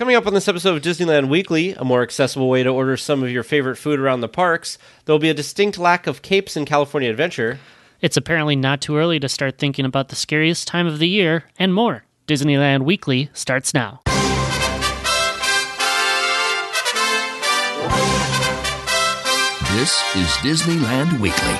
Coming up on this episode of Disneyland Weekly, a more accessible way to order some of your favorite food around the parks, there will be a distinct lack of capes in California Adventure. It's apparently not too early to start thinking about the scariest time of the year, and more. Disneyland Weekly starts now. This is Disneyland Weekly.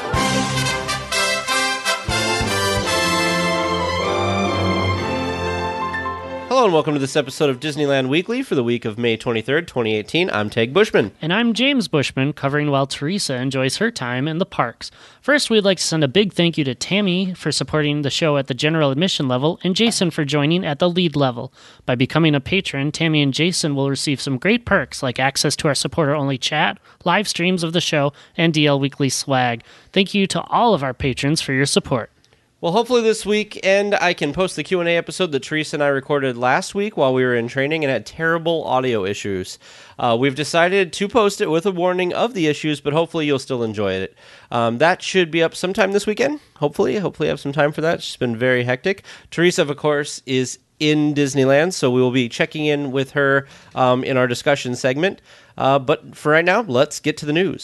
Hello and welcome to this episode of Disneyland Weekly for the week of May 23rd, 2018. I'm Tag Bushman. And I'm James Bushman, covering while Teresa enjoys her time in the parks. First, we'd like to send a big thank you to Tammy for supporting the show at the general admission level and Jason for joining at the lead level. By becoming a patron, Tammy and Jason will receive some great perks like access to our supporter-only chat, live streams of the show, and DL Weekly swag. Thank you to all of our patrons for your support. Well, hopefully this weekend I can post the Q&A episode that Teresa and I recorded last week while we were in training and had terrible audio issues. We've decided to post it with a warning of the issues, but hopefully you'll still enjoy it. That should be up sometime this weekend, hopefully. Hopefully I have some time for that. It's just been very hectic. Teresa, of course, is in Disneyland, so we will be checking in with her in our discussion segment. But for right now, let's get to the news.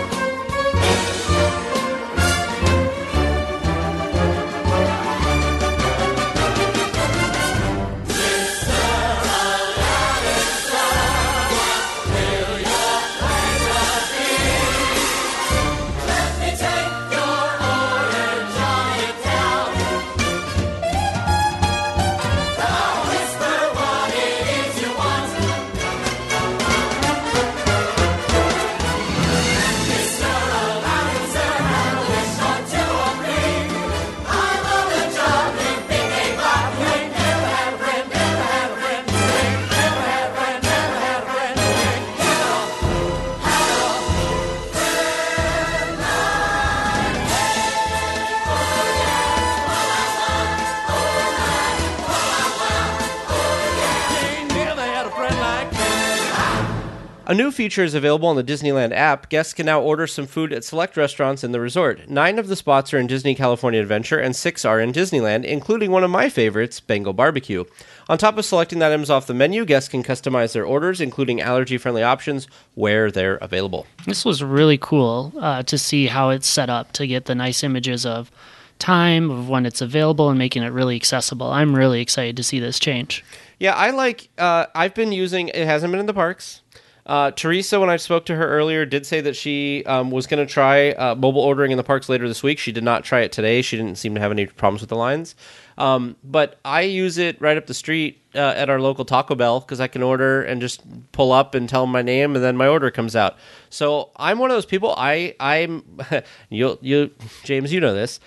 A new feature is available on the Disneyland app. Guests can now order some food at select restaurants in the resort. 9 of the spots are in Disney California Adventure, and 6 are in Disneyland, including one of my favorites, Bengal Barbecue. On top of selecting the items off the menu, guests can customize their orders, including allergy-friendly options, where they're available. This was really cool to see how it's set up to get the nice images of time, of when it's available, and making it really accessible. I'm really excited to see this change. Yeah, I've been using, it hasn't been in the parks. Teresa, when I spoke to her earlier, did say that she was going to try mobile ordering in the parks later this week. She did not try it today. She didn't seem to have any problems with the lines. But I use it right up the street at our local Taco Bell because I can order and just pull up and tell them my name, and then my order comes out. So I'm one of those people. I'm you James, you know this.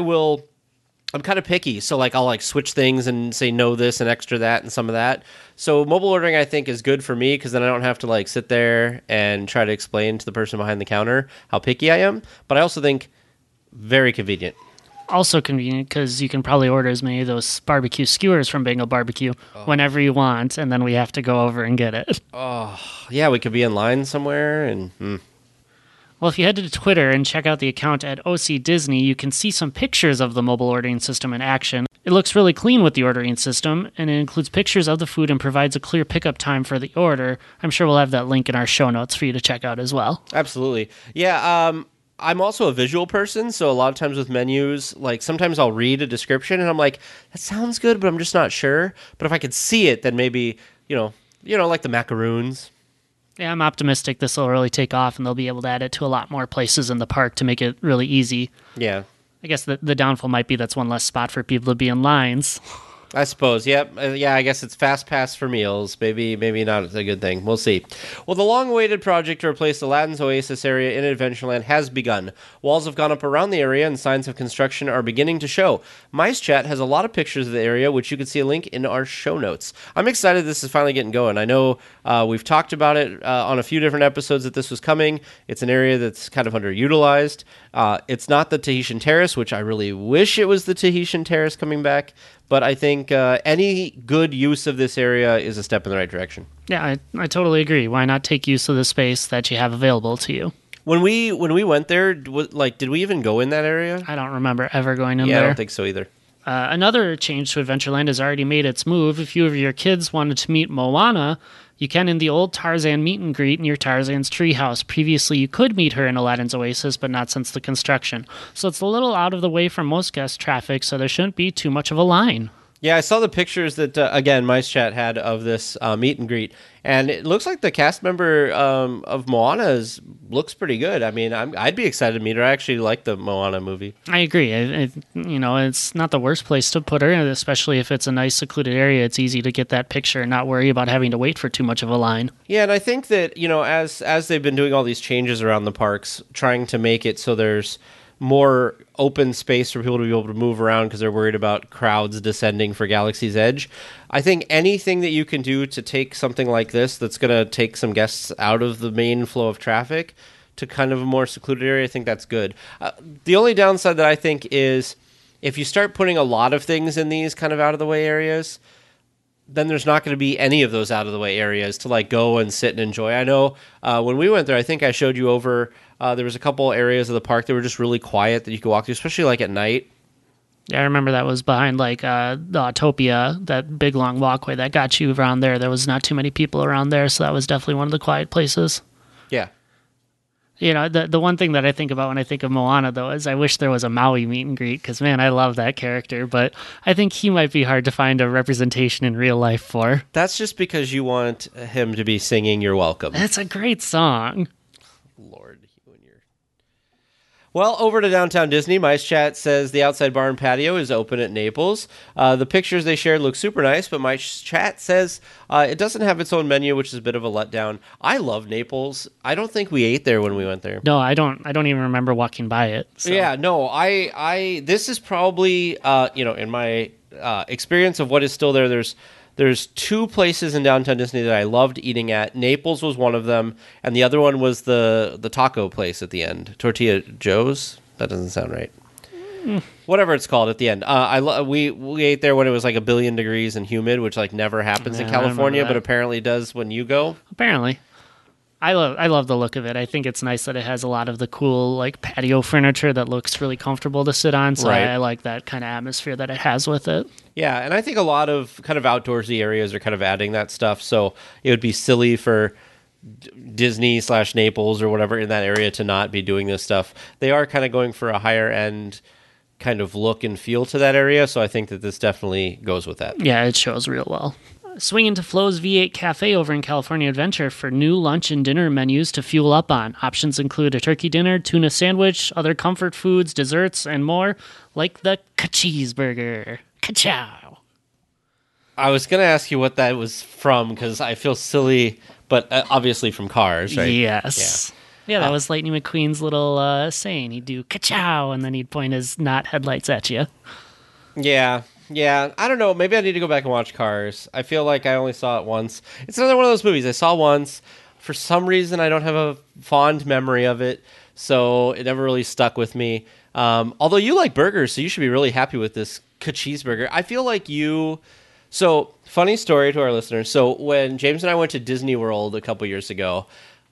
I'm kind of picky, so I'll switch things and say no this and extra that and some of that. So mobile ordering, I think, is good for me because then I don't have to sit there and try to explain to the person behind the counter how picky I am. But I also think very convenient. Also convenient because you can probably order as many of those barbecue skewers from Bengal Barbecue whenever you want, and then we have to go over and get it. Oh, yeah, we could be in line somewhere and... Well, if you head to Twitter and check out the account at OC Disney, you can see some pictures of the mobile ordering system in action. It looks really clean with the ordering system, and it includes pictures of the food and provides a clear pickup time for the order. I'm sure we'll have that link in our show notes for you to check out as well. Absolutely. Yeah, I'm also a visual person, so a lot of times with menus, sometimes I'll read a description and I'm like, that sounds good, but I'm just not sure. But if I could see it, then maybe, like the macaroons. Yeah, I'm optimistic this will really take off and they'll be able to add it to a lot more places in the park to make it really easy. Yeah. I guess the downfall might be that's one less spot for people to be in lines. I suppose, yep. Yeah, I guess it's Fast Pass for meals. Maybe not a good thing. We'll see. Well, the long-awaited project to replace Aladdin's Oasis area in Adventureland has begun. Walls have gone up around the area, and signs of construction are beginning to show. Mice Chat has a lot of pictures of the area, which you can see a link in our show notes. I'm excited this is finally getting going. I know we've talked about it on a few different episodes that this was coming. It's an area that's kind of underutilized. It's not the Tahitian Terrace, which I really wish it was the Tahitian Terrace coming back. But I think any good use of this area is a step in the right direction. Yeah, I totally agree. Why not take use of the space that you have available to you? When we went there, did we even go in that area? I don't remember ever going in there. Yeah, I don't think so either. Another change to Adventureland has already made its move. If you of your kids wanted to meet Moana, you can in the old Tarzan meet and greet near Tarzan's treehouse. Previously, you could meet her in Aladdin's Oasis, but not since the construction. So it's a little out of the way from most guest traffic, so there shouldn't be too much of a line. Yeah, I saw the pictures that, again, Mice Chat had of this meet and greet, and it looks like the cast member of Moana looks pretty good. I mean, I'd be excited to meet her. I actually like the Moana movie. I agree. It's not the worst place to put her, especially if it's a nice secluded area. It's easy to get that picture and not worry about having to wait for too much of a line. Yeah, and I think that, as they've been doing all these changes around the parks, trying to make it so there's more open space for people to be able to move around because they're worried about crowds descending for Galaxy's Edge. I think anything that you can do to take something like this that's going to take some guests out of the main flow of traffic to kind of a more secluded area, I think that's good. The only downside that I think is if you start putting a lot of things in these kind of out-of-the-way areas, then there's not going to be any of those out-of-the-way areas to like go and sit and enjoy. I know when we went there, I think I showed you over... there was a couple areas of the park that were just really quiet that you could walk through, especially like at night. Yeah, I remember that was behind like the Autopia, that big long walkway that got you around there. There was not too many people around there, so that was definitely one of the quiet places. Yeah. The one thing that I think about when I think of Moana, though, is I wish there was a Maui meet and greet, because, man, I love that character, but I think he might be hard to find a representation in real life for. That's just because you want him to be singing You're Welcome. That's a great song. Lord. Well, over to Downtown Disney, Mice Chat says the outside bar and patio is open at Naples. The pictures they shared look super nice, but Mice Chat says it doesn't have its own menu, which is a bit of a letdown. I love Naples. I don't think we ate there when we went there. No, I don't even remember walking by it. So. Yeah, no, this is probably, in my experience of what is still there, there's two places in Downtown Disney that I loved eating at. Naples was one of them, and the other one was the taco place at the end. Tortilla Joe's? That doesn't sound right. Whatever it's called at the end. We ate there when it was like 1 billion degrees and humid, which like never happens in California, but apparently does when you go. Apparently. I love the look of it. I think it's nice that it has a lot of the cool like patio furniture that looks really comfortable to sit on. So right. I like that kind of atmosphere that it has with it. Yeah, and I think a lot of kind of outdoorsy areas are kind of adding that stuff. So it would be silly for Disney/Naples or whatever in that area to not be doing this stuff. They are kind of going for a higher end kind of look and feel to that area. So I think that this definitely goes with that. Yeah, it shows real well. Swing into Flo's V8 Cafe over in California Adventure for new lunch and dinner menus to fuel up on. Options include a turkey dinner, tuna sandwich, other comfort foods, desserts, and more, like the Ka-Cheeseburger. Ka-chow. I was going to ask you what that was from, because I feel silly, but obviously from Cars, right? Yes. Yeah, that was Lightning McQueen's little saying. He'd do ka-chow, and then he'd point his not headlights at you. Yeah, I don't know. Maybe I need to go back and watch Cars. I feel like I only saw it once. It's another one of those movies I saw once. For some reason, I don't have a fond memory of it, so it never really stuck with me. Although you like burgers, so you should be really happy with this Ka-Cheeseburger. I feel like you... So, funny story to our listeners. So, when James and I went to Disney World a couple years ago,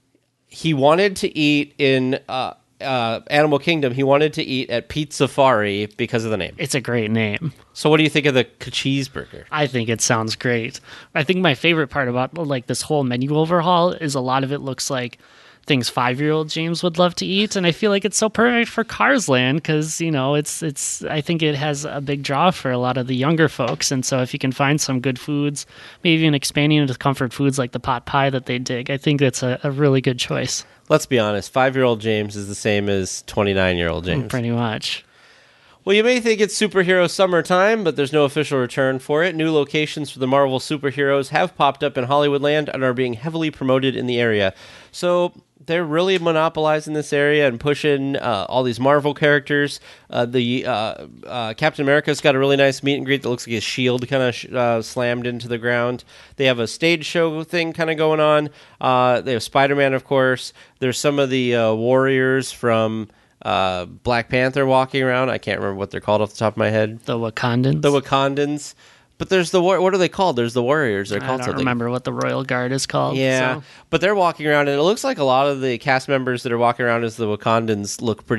he wanted to eat in... Animal Kingdom, he wanted to eat at Pizzafari because of the name. It's a great name. So what do you think of the Cheeseburger? I think it sounds great. I think my favorite part about like this whole menu overhaul is a lot of it looks like things 5-year-old James would love to eat, and I feel like it's so perfect for Cars Land because it's I think it has a big draw for a lot of the younger folks, and so if you can find some good foods, maybe even expanding into comfort foods like the pot pie that they dig, I think that's a really good choice. Let's be honest, 5-year-old James is the same as 29-year-old James. Pretty much. Well, you may think it's superhero summertime, but there's no official return for it. New locations for the Marvel superheroes have popped up in Hollywoodland and are being heavily promoted in the area. So they're really monopolizing this area and pushing all these Marvel characters. Captain America's got a really nice meet and greet that looks like his shield kind of slammed into the ground. They have a stage show thing kind of going on. They have Spider-Man, of course. There's some of the warriors from Black Panther walking around. I can't remember what they're called off the top of my head. The Wakandans. The Wakandans. But there's what are they called? There's the Warriors. They're called something. I don't remember what the Royal Guard is called. Yeah, but they're walking around, and it looks like a lot of the cast members that are walking around as the Wakandans look pretty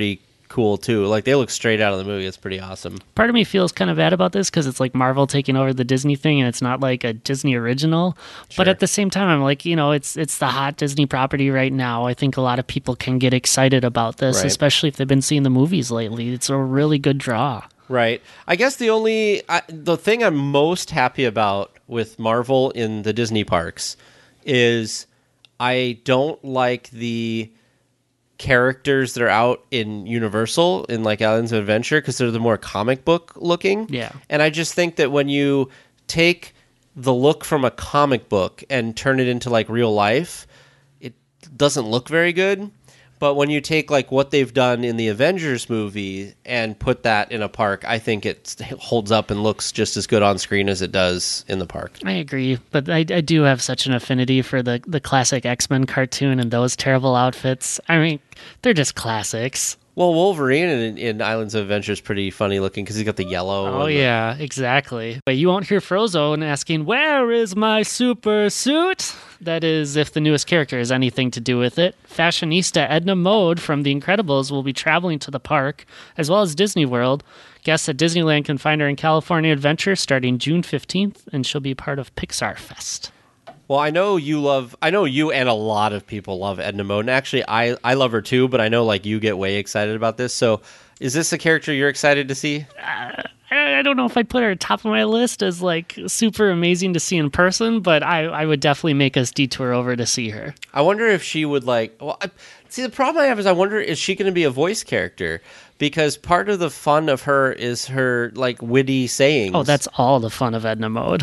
cool too. Like they look straight out of the movie. It's pretty awesome. Part of me feels kind of bad about this because it's like Marvel taking over the Disney thing, and it's not like a Disney original. Sure. But at the same time, I'm like, it's the hot Disney property right now. I think a lot of people can get excited about this, Right. especially if they've been seeing the movies lately. It's a really good draw. Right. I guess the thing I'm most happy about with Marvel in the Disney parks is I don't like the characters that are out in Universal in like Islands of Adventure because they're the more comic book looking. Yeah. And I just think that when you take the look from a comic book and turn it into like real life, it doesn't look very good. But when you take like what they've done in the Avengers movie and put that in a park, I think it holds up and looks just as good on screen as it does in the park. I agree, but I do have such an affinity for the classic X-Men cartoon and those terrible outfits. I mean, they're just classics. Well, Wolverine in Islands of Adventure is pretty funny looking because he's got the yellow. Oh, yeah, exactly. But you won't hear Frozone asking, "Where is my super suit?" That is, if the newest character has anything to do with it. Fashionista Edna Mode from The Incredibles will be traveling to the park, as well as Disney World. Guests at Disneyland can find her in California Adventure starting June 15th, and she'll be part of Pixar Fest. Well, I know you and a lot of people love Edna Mode. And actually, I love her too, but I know like you get way excited about this. So is this a character you're excited to see? I don't know if I'd put her top of my list as like super amazing to see in person, but I would definitely make us detour over to see her. I wonder if she would see, the problem I have is I wonder, is she going to be a voice character? Because part of the fun of her is her like witty sayings. Oh, that's all the fun of Edna Mode.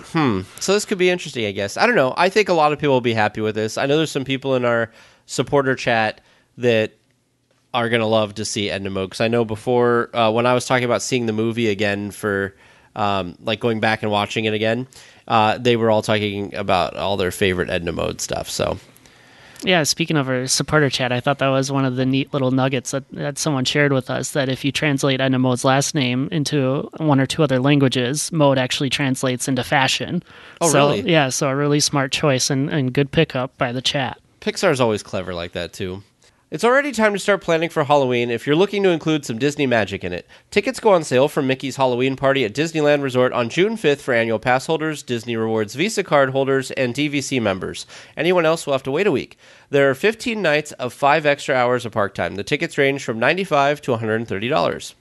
So this could be interesting, I guess. I don't know. I think a lot of people will be happy with this. I know there's some people in our supporter chat that are going to love to see Edna Mode. Because I know before, when I was talking about seeing the movie again for, like going back and watching it again, they were all talking about all their favorite Edna Mode stuff. So Yeah, speaking of our supporter chat, I thought that was one of the neat little nuggets that someone shared with us, that if you translate Edna Mode's last name into one or two other languages, Mode actually translates into fashion. Oh, so, really? Yeah, so a really smart choice and good pickup by the chat. Pixar's always clever like that, too. It's already time to start planning for Halloween if you're looking to include some Disney magic in it. Tickets go on sale for Mickey's Halloween Party at Disneyland Resort on June 5th for annual pass holders, Disney Rewards Visa card holders, and DVC members. Anyone else will have to wait a week. There are 15 nights of 5 extra hours of park time. The tickets range from $95 to $130.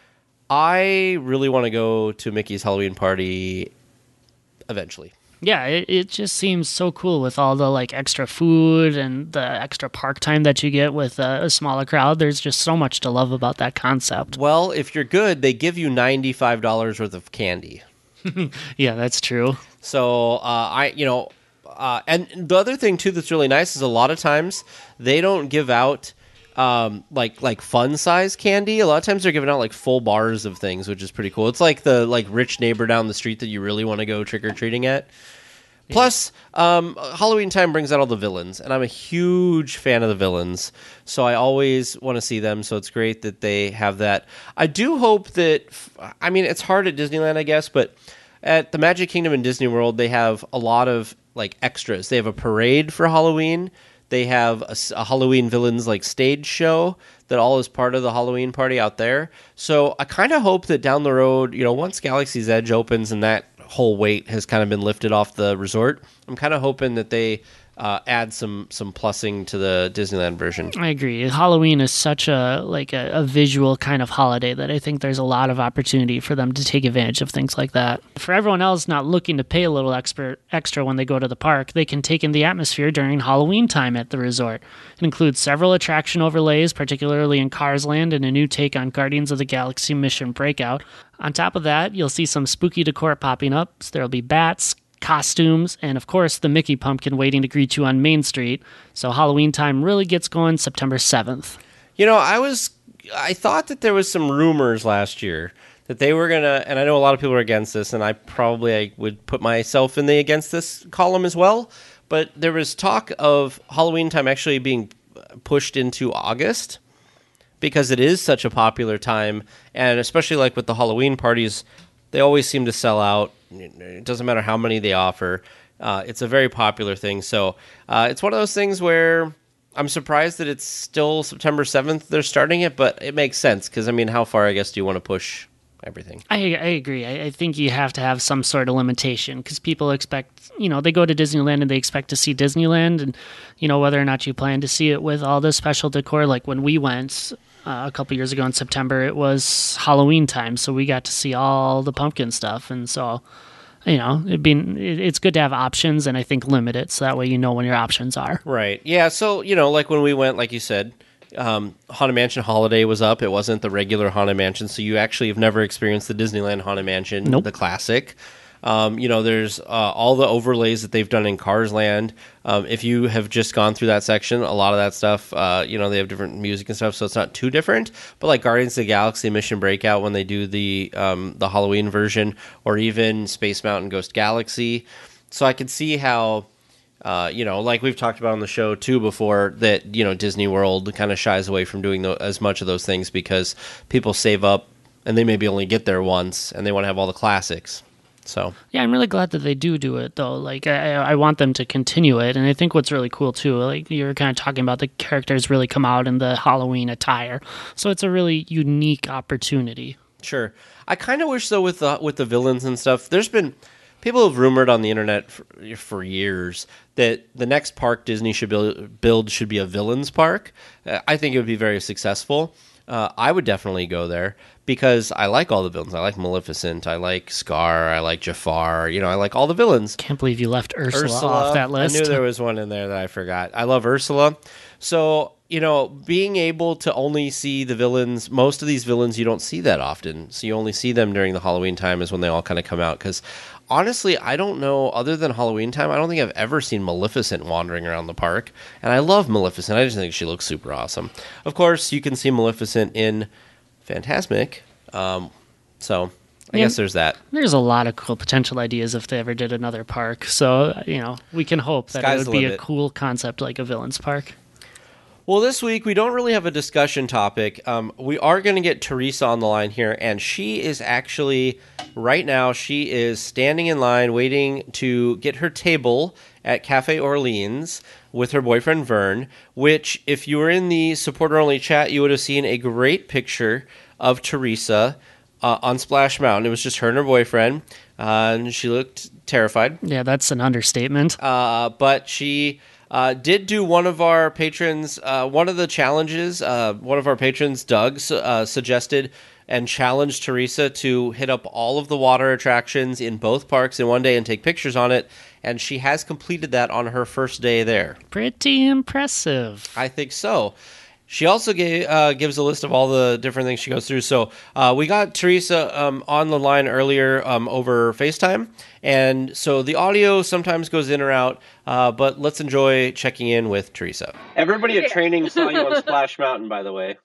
I really want to go to Mickey's Halloween Party eventually. Yeah, it just seems so cool with all the like extra food and the extra park time that you get with a smaller crowd. There's just so much to love about that concept. Well, if you're good, they give you $95 worth of candy. Yeah, that's true. So and the other thing too that's really nice is a lot of times they don't give out like fun size candy. A lot of times they're giving out like full bars of things, which is pretty cool. It's like the like rich neighbor down the street that you really want to go trick or treating at. Plus, Halloween time brings out all the villains, and I'm a huge fan of the villains, so I always want to see them, so it's great that they have that. I do hope that, I mean, it's hard at Disneyland, I guess, but at the Magic Kingdom and Disney World, they have a lot of, like, extras. They have a parade for Halloween. They have a Halloween villains, like, stage show that all is part of the Halloween party out there. So I kind of hope that down the road, once Galaxy's Edge opens and that whole weight has kind of been lifted off the resort, I'm kind of hoping that they add some plussing to the Disneyland version. I agree. Halloween is such a visual kind of holiday that I think there's a lot of opportunity for them to take advantage of things like that. For everyone else not looking to pay a little extra when they go to the park, they can take in the atmosphere during Halloween time at the resort. It includes several attraction overlays, particularly in Cars Land, and a new take on Guardians of the Galaxy Mission Breakout. On top of that, you'll see some spooky decor popping up. So there'll be bats, costumes, and of course the Mickey pumpkin waiting to greet you on Main Street. So Halloween time really gets going September 7th. I thought that there was some rumors last year that they were gonna, and I know a lot of people are against this, and I would put myself in the against this column as well, but there was talk of Halloween time actually being pushed into August because it is such a popular time, and especially like with the Halloween parties, they always seem to sell out. It doesn't matter how many they offer. It's a very popular thing. So it's one of those things where I'm surprised that it's still September 7th they're starting it, but it makes sense because, I mean, how far, I guess, do you want to push everything? I agree. I think you have to have some sort of limitation because people expect, they go to Disneyland and they expect to see Disneyland, and, whether or not you plan to see it with all the special decor. Like when we went a couple years ago in September, it was Halloween time, so we got to see all the pumpkin stuff. And so, it's good to have options, and I think limit it so that way you know when your options are. Right. Yeah. So, like when we went, like you said, Haunted Mansion Holiday was up. It wasn't the regular Haunted Mansion, so you actually have never experienced the Disneyland Haunted Mansion, Nope. the classic. There's all the overlays that they've done in Cars Land. If you have just gone through that section, a lot of that stuff, they have different music and stuff, so it's not too different. But like Guardians of the Galaxy Mission Breakout, when they do the Halloween version, or even Space Mountain Ghost Galaxy. So I can see how, like we've talked about on the show too before, that, Disney World kind of shies away from doing as much of those things because people save up and they maybe only get there once and they want to have all the classics. So yeah, I'm really glad that they do it though. Like I want them to continue it, and I think what's really cool too, like you were kind of talking about, the characters really come out in the Halloween attire, so it's a really unique opportunity. Sure, I kind of wish though with the villains and stuff. There's been people have rumored on the internet for years that the next park Disney should build should be a villains park. I think it would be very successful. I would definitely go there because I like all the villains. I like Maleficent. I like Scar. I like Jafar. I like all the villains. Can't believe you left Ursula off that list. I knew there was one in there that I forgot. I love Ursula. So, being able to only see the villains, most of these villains you don't see that often. So you only see them during the Halloween time is when they all kind of come out. Because honestly, I don't know, other than Halloween time, I don't think I've ever seen Maleficent wandering around the park. And I love Maleficent. I just think she looks super awesome. Of course, you can see Maleficent in Fantasmic. So I guess there's that. There's a lot of cool potential ideas if they ever did another park. So, we can hope that it would be a cool concept like a villains park. Well, this week we don't really have a discussion topic. We are going to get Teresa on the line here, and she is actually, right now, she is standing in line waiting to get her table at Cafe Orleans with her boyfriend Vern, which, if you were in the supporter-only chat, you would have seen a great picture of Teresa on Splash Mountain. It was just her and her boyfriend, and she looked terrified. Yeah, that's an understatement. But she did do one of our patrons, one of the challenges. One of our patrons, Doug, suggested and challenged Teresa to hit up all of the water attractions in both parks in one day and take pictures on it. And she has completed that on her first day there. Pretty impressive. I think so. She also gives a list of all the different things she goes through. So we got Teresa on the line earlier over FaceTime. And so the audio sometimes goes in or out, but let's enjoy checking in with Teresa. Everybody at training saw you on Splash Mountain, by the way.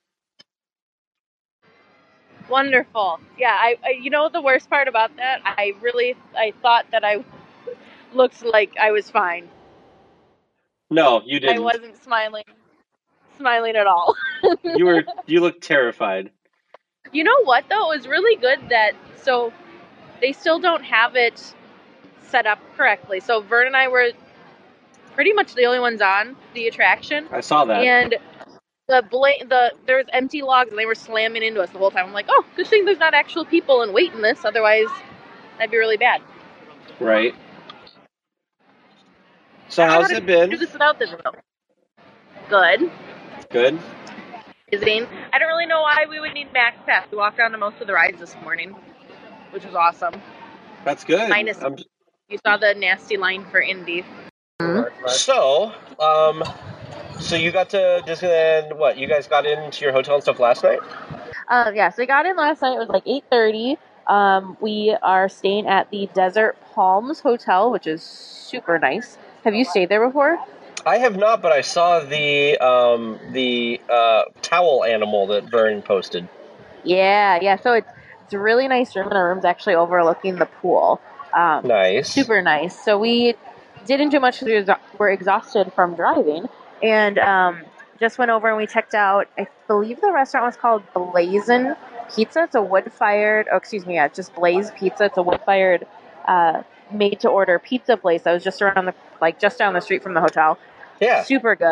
Wonderful. Yeah, I the worst part about that, I thought that I looked like I was fine. No, you didn't. I wasn't smiling at all. You looked terrified. You know what though? It was really good so they still don't have it set up correctly. So Vern and I were pretty much the only ones on the attraction. I saw that. And there was empty logs and they were slamming into us the whole time. I'm like, oh, good thing there's not actual people and waiting this, otherwise that'd be really bad. Right. So how's it been? Do this without this though. Good. Good. Amazing. I don't really know why we would need Max Pass. We walked down to most of the rides this morning, which was awesome. That's good. Minus, you saw the nasty line for Indy. Mm-hmm. So you got to Disneyland, what? You guys got into your hotel and stuff last night? Yeah, so we got in last night. It was like 8:30. We are staying at the Desert Palms Hotel, which is super nice. Have you stayed there before? I have not, but I saw the towel animal that Vern posted. Yeah. So it's a really nice room, and our room's actually overlooking the pool. Nice. Super nice. So we didn't do much because we were exhausted from driving, and just went over and we checked out, I believe the restaurant was called Blazin' Pizza. It's a wood-fired, just Blaze Pizza. It's a wood-fired made-to-order pizza place that was just down the street from the hotel. Yeah. Super good.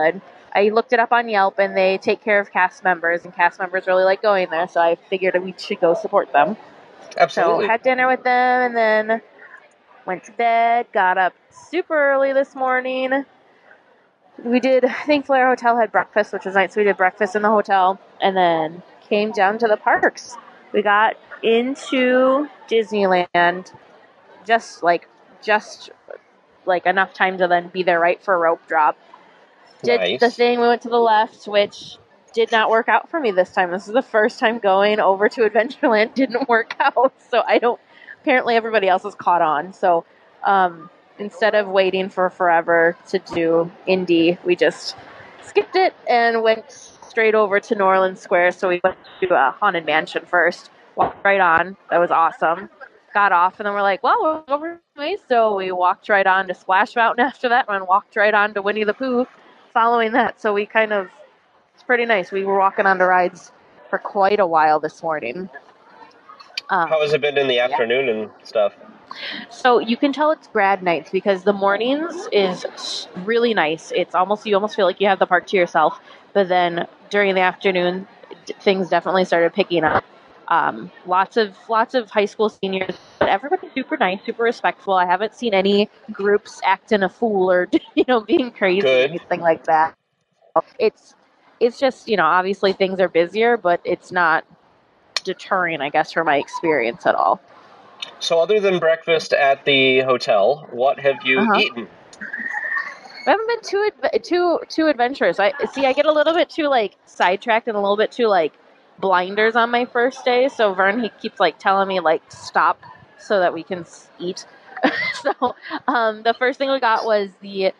I looked it up on Yelp, and they take care of cast members, and cast members really like going there, so I figured we should go support them. Absolutely. So had dinner with them, and then went to bed, got up super early this morning. I think Flair Hotel had breakfast, which was nice. So we did breakfast in the hotel, and then came down to the parks. We got into Disneyland just like enough time to then be there right for a rope drop. Did Nice. the thing, we went to the left, which did not work out for me this time. This is the first time going over to Adventureland. Didn't work out, so apparently everybody else is caught on. So instead of waiting for forever to do Indy, we just skipped it and went straight over to New Orleans Square. So we went to Haunted Mansion first, walked right on. That was awesome. Got off, and then we're like, well, we're over anyway. So we walked right on to Splash Mountain after that, and walked right on to Winnie the Pooh following that. So it's pretty nice. We were walking on the rides for quite a while this morning. How has it been in the afternoon and stuff? So you can tell it's grad nights because the mornings is really nice. You almost feel like you have the park to yourself. But then during the afternoon, things definitely started picking up. Lots of high school seniors, but everybody's super nice, super respectful. I haven't seen any groups acting a fool or being crazy or anything like that. It's just obviously things are busier, but it's not deterring, I guess, from my experience at all. So other than breakfast at the hotel, what have you eaten? I haven't been too adventurous. I get a little bit too sidetracked and a little bit too blinders on my first day. So Vern, he keeps telling me stop so that we can eat. So the first thing we got was the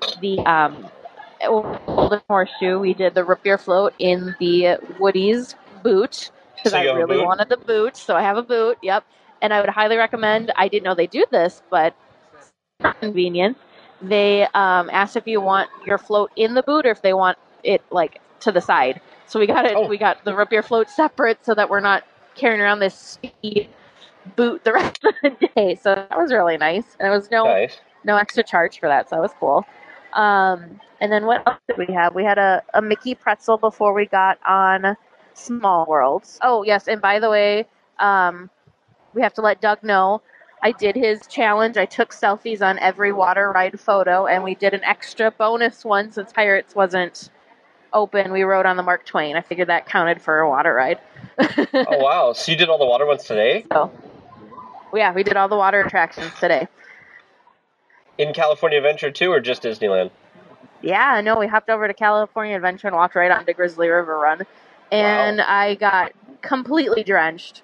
Golden Horseshoe. We did the root beer float in the Woody's boot because I really wanted the boot. So I have a boot. Yep. And I would highly recommend. I didn't know they do this, but it's convenient. They asked if you want your float in the boot or if they want it to the side. So we got it. Oh. We got the root beer float separate so that we're not carrying around this sticky boot the rest of the day. So that was really nice, and it was no extra charge for that. So that was cool. And then what else did we have? We had a Mickey pretzel before we got on Small Worlds. Oh yes, and by the way, we have to let Doug know. I did his challenge. I took selfies on every water ride photo, and we did an extra bonus one since Pirates wasn't open. We rode on the Mark Twain. I figured that counted for a water ride. Oh, wow. So you did all the water ones today? So, yeah, we did all the water attractions today. In California Adventure too, or just Disneyland? Yeah, no, we hopped over to California Adventure and walked right onto Grizzly River Run. And wow. I got completely drenched,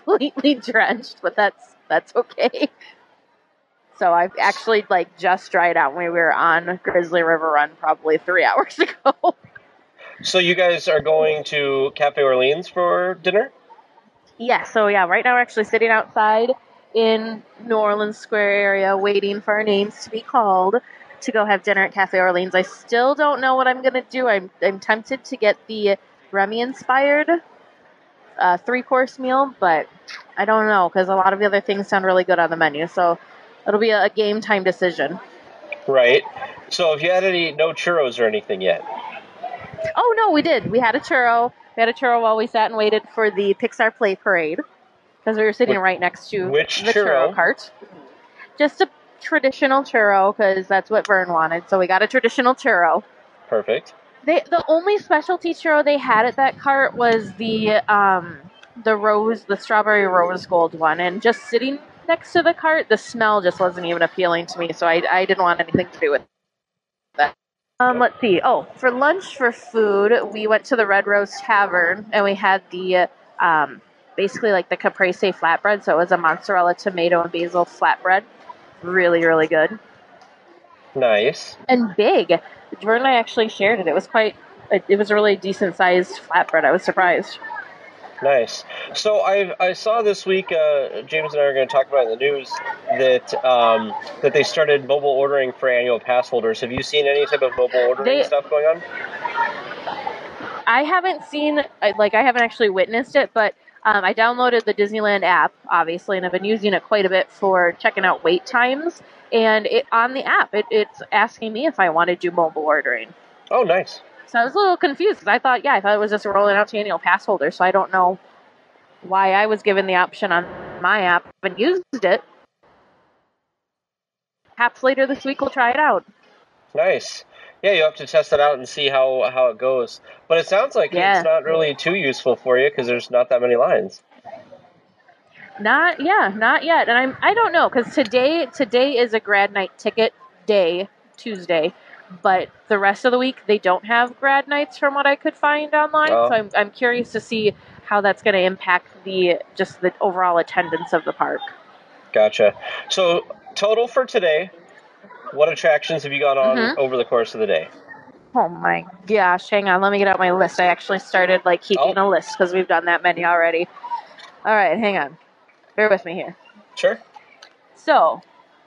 but that's okay. So I actually just dried out when we were on Grizzly River Run probably 3 hours ago. So you guys are going to Cafe Orleans for dinner? Yeah, so yeah, right now we're actually sitting outside in New Orleans Square area waiting for our names to be called to go have dinner at Cafe Orleans. I still don't know what I'm going to do. I'm tempted to get the Remy-inspired 3-course meal, but I don't know because a lot of the other things sound really good on the menu. So it'll be a game time decision. Right. So have you had no churros or anything yet? Oh, no, we did. We had a churro. We had a churro while we sat and waited for the Pixar Play Parade because we were sitting right next to the churro cart. Just a traditional churro because that's what Vern wanted. So we got a traditional churro. Perfect. The only specialty churro they had at that cart was the strawberry rose gold one. And just sitting next to the cart, the smell just wasn't even appealing to me. So I didn't want anything to do with that. Let's see. Oh, for lunch, for food, we went to the Red Rose Tavern, and we had the, basically the caprese flatbread. So it was a mozzarella, tomato, and basil flatbread. Really, really good. Nice. And big. Vern and I actually shared it. It was a really decent-sized flatbread. I was surprised. Nice. So I saw this week, James and I are going to talk about in the news that they started mobile ordering for annual pass holders. Have you seen any type of mobile ordering stuff going on? I haven't seen, I haven't actually witnessed it, but I downloaded the Disneyland app, obviously, and I've been using it quite a bit for checking out wait times. And on the app, it's asking me if I want to do mobile ordering. Oh, nice. So I was a little confused because I thought it was just rolling out to annual pass holders. So I don't know why I was given the option on my app and used it. Perhaps later this week we'll try it out. Nice. Yeah, you have to test it out and see how it goes. But it sounds like Yeah. it's not really too useful for you because there's not that many lines. Not yet. And I don't know because today is a grad night ticket day, Tuesday, but the rest of the week they don't have grad nights from what I could find online. Oh. So I'm curious to see how that's going to impact the overall attendance of the park. Gotcha. So total for today, what attractions have you gone on over the course of the day? Oh my gosh, hang on, let me get out my list. I actually started keeping a list because we've done that many already. All right, hang on. Bear with me here. Sure. So,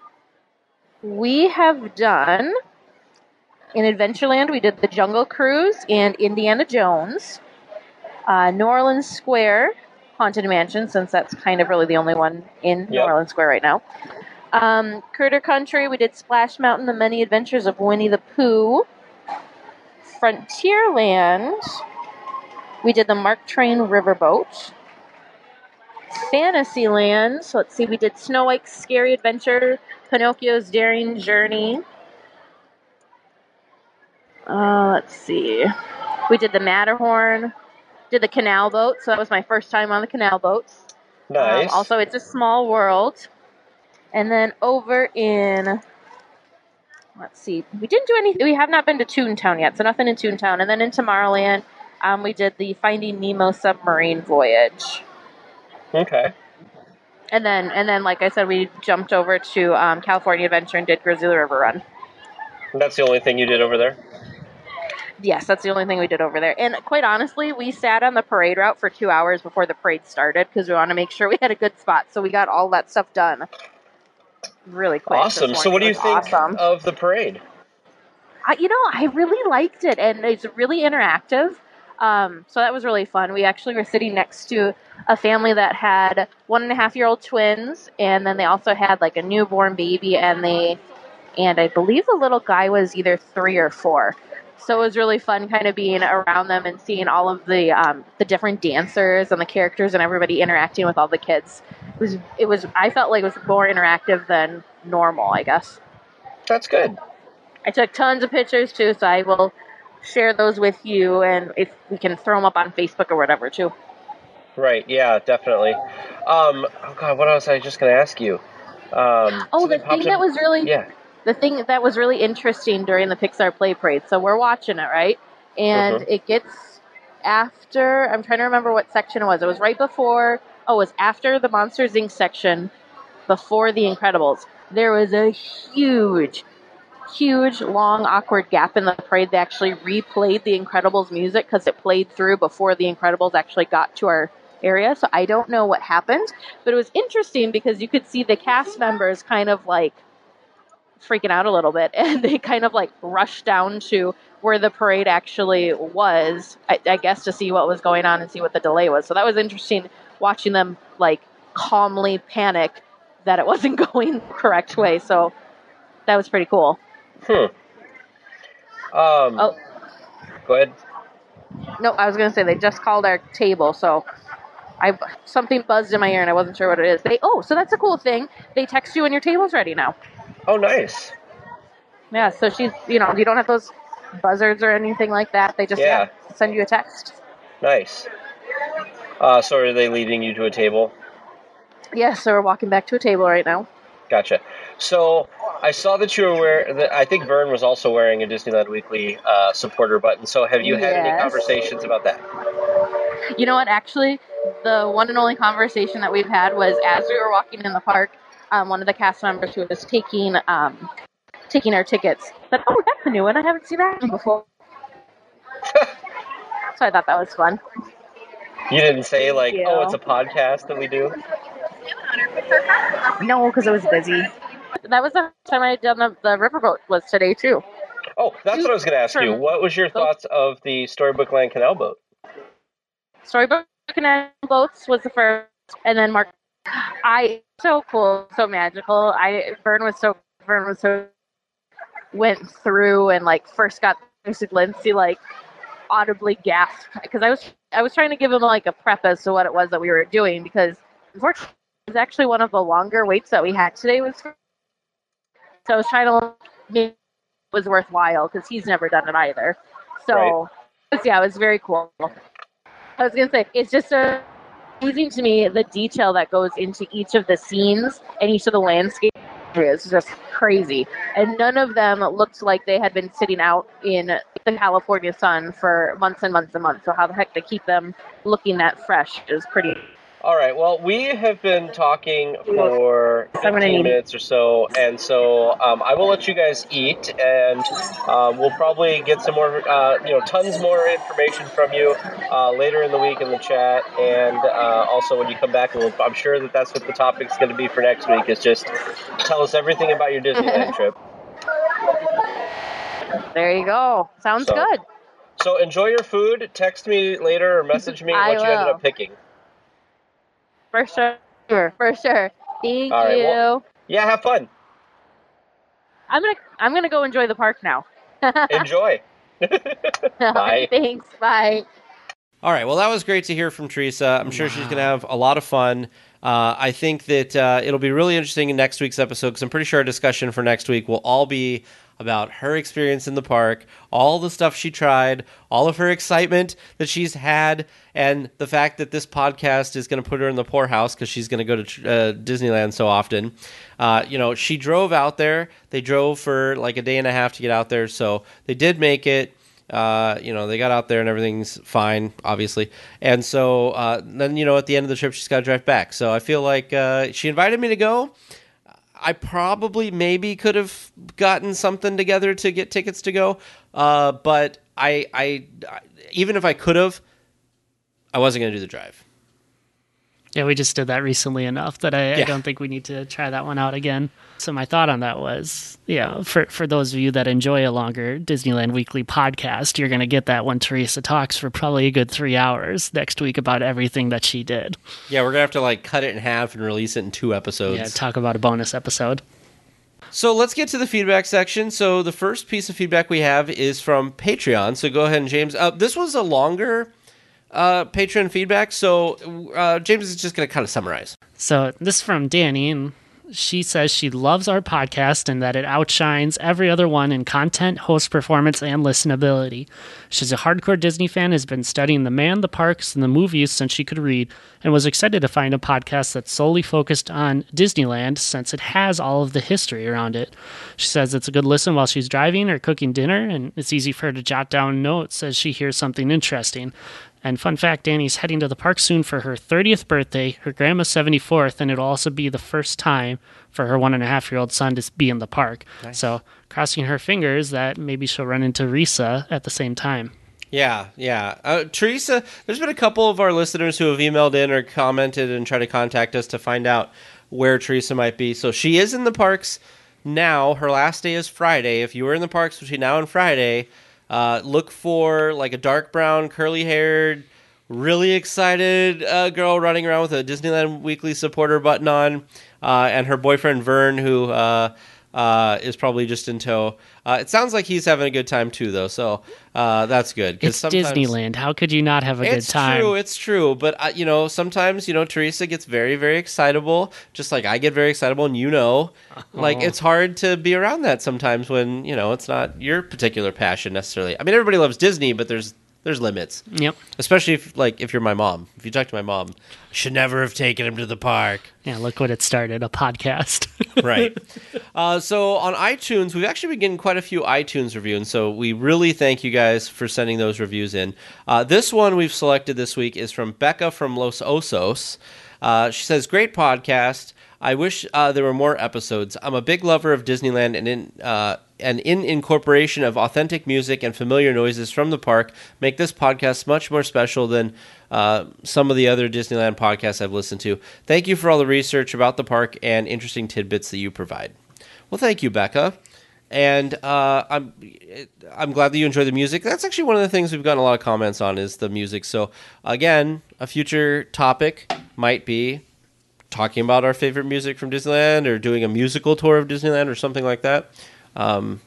we have done, in Adventureland, we did the Jungle Cruise and Indiana Jones. New Orleans Square, Haunted Mansion, since that's kind of really the only one in New Orleans Square right now. Critter Country, we did Splash Mountain, The Many Adventures of Winnie the Pooh. Frontierland, we did the Mark Twain Riverboat. Fantasyland, so let's see, we did Snow White's Scary Adventure, Pinocchio's Daring Journey. Let's see, we did the Matterhorn, did the Canal Boat, so that was my first time on the Canal Boats. Nice. Also, It's a Small World. And then over in, let's see, we didn't do anything, we have not been to Toontown yet, so nothing in Toontown. And then in Tomorrowland, we did the Finding Nemo submarine voyage. Okay. And then, like I said, we jumped over to California Adventure and did Grizzly River Run. And that's the only thing you did over there? Yes, that's the only thing we did over there. And quite honestly, we sat on the parade route for 2 hours before the parade started because we want to make sure we had a good spot. So we got all that stuff done really quick. Awesome. So what do you think of the parade? I really liked it, and it's really interactive. So that was really fun. We actually were sitting next to a family that had 1.5-year-old twins, and then they also had a newborn baby, and I believe the little guy was either 3 or 4. So it was really fun kind of being around them and seeing all of the different dancers and the characters and everybody interacting with all the kids. I felt like it was more interactive than normal, I guess. That's good. I took tons of pictures too, so I will share those with you, and if we can throw them up on Facebook or whatever too. Right, yeah, definitely. Oh God, what else was I just going to ask you? The thing that was really interesting during the Pixar Play Parade. So we're watching it, right? And it gets after, I'm trying to remember what section it was. It was right before, it was after the Monsters, Inc. section, before The Incredibles. There was a huge, long, awkward gap in the parade. They actually replayed The Incredibles music because it played through before The Incredibles actually got to our area. So I don't know what happened, but it was interesting because you could see the cast members kind of freaking out a little bit, and they kind of rushed down to where the parade actually was, I guess, to see what was going on and see what the delay was. So that was interesting watching them calmly panic that it wasn't going the correct way. So that was pretty cool. Go ahead. No, I was going to say they just called our table, so something buzzed in my ear and I wasn't sure what it is. So that's a cool thing. They text you when your table's ready now. Oh, nice. Yeah, so she's, you don't have those buzzards or anything like that. They just send you a text. Nice. So are they leading you to a table? Yeah, so we're walking back to a table right now. Gotcha. So I saw that you were wearing, I think Vern was also wearing a Disneyland Weekly supporter button. So have you had any conversations about that? You know what, actually, the one and only conversation that we've had was as we were walking in the park, one of the cast members who was taking our tickets said, "Oh, that's a new one. I haven't seen that one before." So I thought that was fun. You didn't say oh, it's a podcast that we do? No, because I was busy. That was the time I had done the riverboat was today too. Oh, that's what I was going to ask you. What was your thoughts of the Storybook Land Canal Boat? Storybook Canal Boats was the first, and then Mark. So cool, so magical. Vern was so went through and first got Lucy Lindsay audibly gasped because I was trying to give him like a prep as to what it was that we were doing because unfortunately it was actually one of the longer waits that we had today so I was trying to make it was worthwhile because he's never done it either. So it was very cool. I was gonna say it's just amazing to me the detail that goes into each of the scenes and each of the landscape areas is just crazy. And none of them looked like they had been sitting out in the California sun for months and months and months. So how the heck to keep them looking that fresh is pretty. All right. Well, we have been talking for 15 minutes or so, and so I will let you guys eat, and we'll probably get some more, tons more information from you later in the week in the chat, and also when you come back, I'm sure that's what the topic's going to be for next week. Is just tell us everything about your Disneyland trip. There you go. Sounds good. So enjoy your food. Text me later or message me what you ended up picking. For sure. Thank you. Well, yeah, have fun. I'm gonna go enjoy the park now. Enjoy. Bye. Thanks. Bye. All right. Well, that was great to hear from Teresa. I'm sure she's going to have a lot of fun. I think that it'll be really interesting in next week's episode because I'm pretty sure our discussion for next week will all be about her experience in the park, all the stuff she tried, all of her excitement that she's had, and the fact that this podcast is going to put her in the poorhouse because she's going to go to Disneyland so often. She drove out there. They drove for like a day and a half to get out there, so they did make it. They got out there and everything's fine, obviously. And so then, at the end of the trip, she's got to drive back. So I feel like she invited me to go. I probably maybe could have gotten something together to get tickets to go. But I even if I could have, I wasn't going to do the drive. Yeah, we just did that recently enough that I don't think we need to try that one out again. So my thought on that was, for those of you that enjoy a longer Disneyland Weekly podcast, you're going to get that when Teresa talks for probably a good 3 hours next week about everything that she did. Yeah, we're going to have to cut it in half and release it in 2 episodes. Yeah, talk about a bonus episode. So let's get to the feedback section. So the first piece of feedback we have is from Patreon. So go ahead and James. This was a longer Patreon feedback, so James is just going to kind of summarize. So this is from Danny, and she says she loves our podcast and that it outshines every other one in content, host performance, and listenability. She's a hardcore Disney fan, has been studying the man, the parks, and the movies since she could read, and was excited to find a podcast that's solely focused on Disneyland since it has all of the history around it. She says it's a good listen while she's driving or cooking dinner, and it's easy for her to jot down notes as she hears something interesting. And fun fact, Danny's heading to the park soon for her 30th birthday, her grandma's 74th, and it'll also be the first time for her 1.5-year-old son to be in the park. Nice. So crossing her fingers that maybe she'll run into Risa at the same time. Yeah. Teresa, there's been a couple of our listeners who have emailed in or commented and tried to contact us to find out where Teresa might be. So she is in the parks now. Her last day is Friday. If you were in the parks between now and Friday, look for like a dark brown, curly-haired, really excited girl running around with a Disneyland Weekly supporter button on, and her boyfriend Vern, who is probably just in tow. It sounds like he's having a good time too, though, so that's good. It's Disneyland. How could you not have a good time? It's true. But, sometimes, Teresa gets very, very excitable, just like I get very excitable, and it's hard to be around that sometimes when, it's not your particular passion necessarily. I mean, everybody loves Disney, but there's limits. Yep. Especially if you're my mom. If you talk to my mom, should never have taken him to the park. Yeah, look what it started, a podcast. Right. So on iTunes, we've actually been getting quite a few iTunes reviews, and so we really thank you guys for sending those reviews in. This one we've selected this week is from Becca from Los Osos. She says, great podcast. I wish there were more episodes. I'm a big lover of Disneyland and in incorporation of authentic music and familiar noises from the park make this podcast much more special than some of the other Disneyland podcasts I've listened to. Thank you for all the research about the park and interesting tidbits that you provide. Well, thank you, Becca. And I'm glad that you enjoy the music. That's actually one of the things we've gotten a lot of comments on is the music. So, again, a future topic might be talking about our favorite music from Disneyland or doing a musical tour of Disneyland or something like that. We'll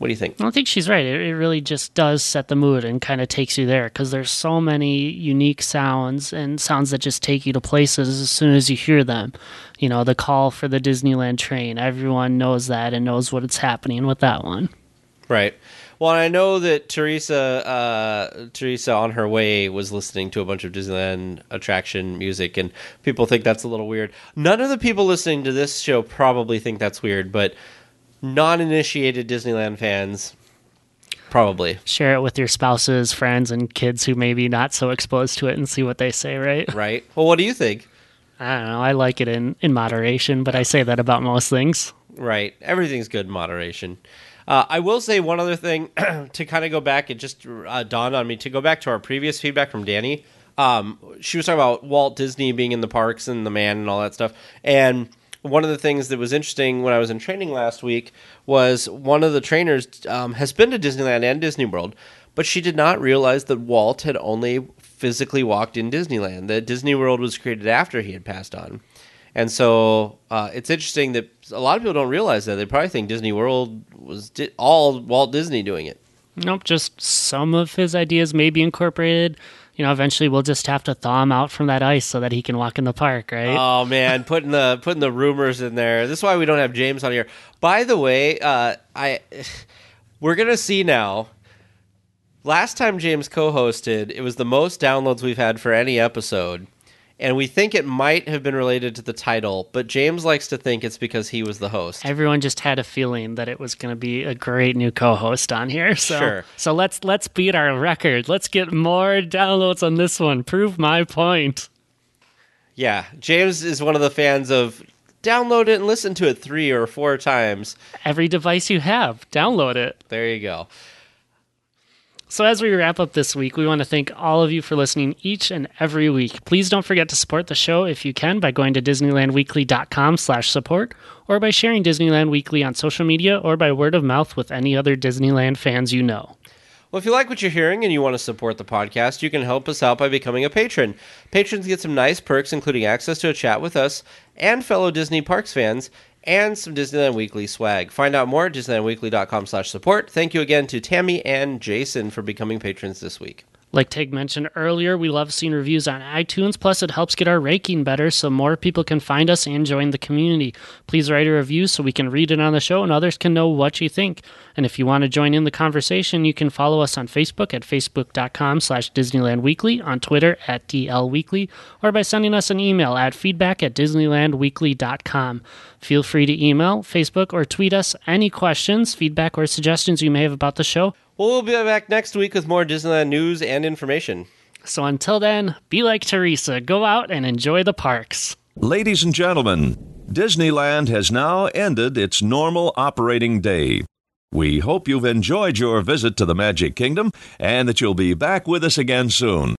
What do you think? I think she's right. It really just does set the mood and kind of takes you there because there's so many unique sounds and sounds that just take you to places as soon as you hear them. You know, the call for the Disneyland train. Everyone knows that and knows what's happening with that one. Right. Well, I know that Teresa on her way was listening to a bunch of Disneyland attraction music, and people think that's a little weird. None of the people listening to this show probably think that's weird, but non-initiated Disneyland fans probably. Share it with your spouses, friends, and kids who may be not so exposed to it and see what they say, right? Right. Well, what do you think? I don't know. I like it in moderation, but I say that about most things. Right. Everything's good in moderation. I will say one other thing to kind of go back. It just dawned on me to go back to our previous feedback from Danny. She was talking about Walt Disney being in the parks and the man and all that stuff. And one of the things that was interesting when I was in training last week was one of the trainers has been to Disneyland and Disney World, but she did not realize that Walt had only physically walked in Disneyland, that Disney World was created after he had passed on. And so it's interesting that a lot of people don't realize that. They probably think Disney World was all Walt Disney doing it. Nope, just some of his ideas may be incorporated. You know, eventually we'll just have to thaw him out from that ice so that he can walk in the park, right? Oh man, putting the rumors in there. This is why we don't have James on here. By the way, we're gonna see now. Last time James co-hosted, it was the most downloads we've had for any episode. And we think it might have been related to the title, but James likes to think it's because he was the host. Everyone just had a feeling that it was going to be a great new co-host on here. So, sure. So let's beat our record. Let's get more downloads on this one. Prove my point. Yeah, James is one of the fans of download it and listen to it 3 or 4 times. Every device you have, download it. There you go. So as we wrap up this week, we want to thank all of you for listening each and every week. Please don't forget to support the show if you can by going to DisneylandWeekly.com/support or by sharing Disneyland Weekly on social media or by word of mouth with any other Disneyland fans you know. Well, if you like what you're hearing and you want to support the podcast, you can help us out by becoming a patron. Patrons get some nice perks, including access to a chat with us and fellow Disney Parks fans, and some Disneyland Weekly swag. Find out more at DisneylandWeekly.com/support. Thank you again to Tammy and Jason for becoming patrons this week. Like Tig mentioned earlier, we love seeing reviews on iTunes, plus it helps get our ranking better so more people can find us and join the community. Please write a review so we can read it on the show and others can know what you think. And if you want to join in the conversation, you can follow us on Facebook at facebook.com/DisneylandWeekly, on Twitter at DLWeekly, or by sending us an email at feedback@DisneylandWeekly.com. Feel free to email, Facebook, or tweet us any questions, feedback, or suggestions you may have about the show. Well, we'll be back next week with more Disneyland news and information. So until then, be like Teresa. Go out and enjoy the parks. Ladies and gentlemen, Disneyland has now ended its normal operating day. We hope you've enjoyed your visit to the Magic Kingdom and that you'll be back with us again soon.